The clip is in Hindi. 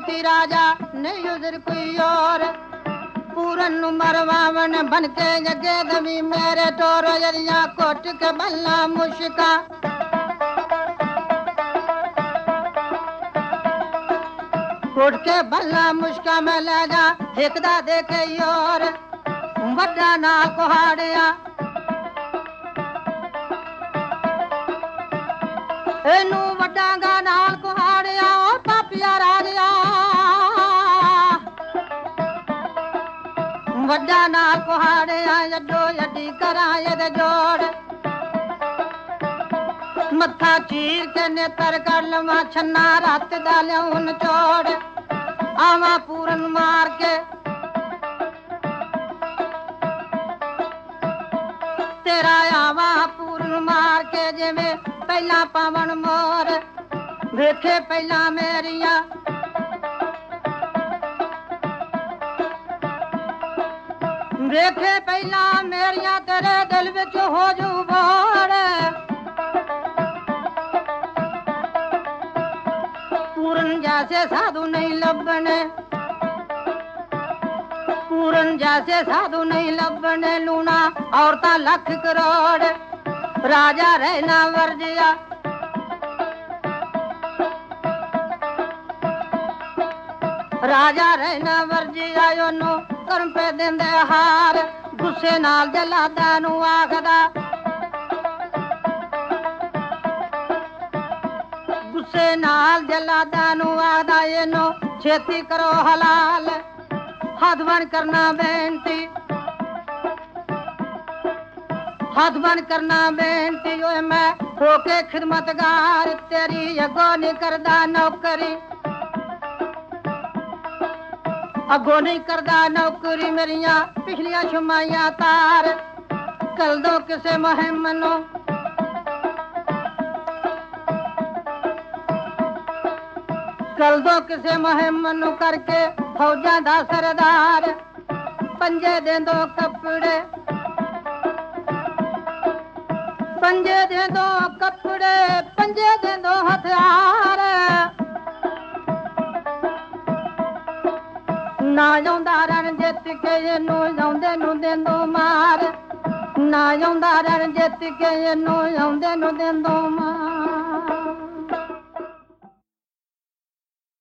बेनती राजा ने युजर कोई और पूरन मरवावन बन के जगे दमी मेरे टोरो जरिया कोट के बल्ला मुश्का कोट के बल्ला मुश्का में ले जा एकदा देखे और वड्डा ना कुहाड़िया एनू वड्डा गा नाल कुहाड़िया और पापिया राजिया वड्डा नाल कुहाड़िया जड्डो जड्डी करा ये जोड़ मत्था चीर के नेतर कर लवा छन्ना रात डाले उन चोड़ आवा पूरन मार के तेरा आवा पूरन मार के जिवें पहला पावन मोर वेखे पहला मेरिया वेखे पहला मेरिया तेरे दिल विच हो जू बोर पूरन जैसे साधु नहीं लभने पूरन जैसे साधु नहीं लभने लूना औरता लख करोड़ राजा रहना वर्जिया राजा रहना वर्जिया योनो कर्म पे देंदे हार गुस्से नाल जलादा नू आखदा गुस्से नाल जलादा नू आखदा येनो छेती करो हलाल हाथ बन करना बेनती हाथ बन करना बेनती जो मैं होके खिदमतगार तेरी अगो नहीं करदा नौकरी अगो नहीं करदा नौकरी मेरिया पिछलियां शुमाइयां तार कल दो किसे मुहिम नो कल दो किसे मुहिम नु करके फौजा दा सरदार पंजे दे दो कपड़े पंजे दे दो कपड़े पंजे दे दो हथियार ना जाऊंदा रण जित के इनू जाऊंदे नू देंदो मार ना जाऊंदा रण जित के इनू जाऊंदे नू देंदो मार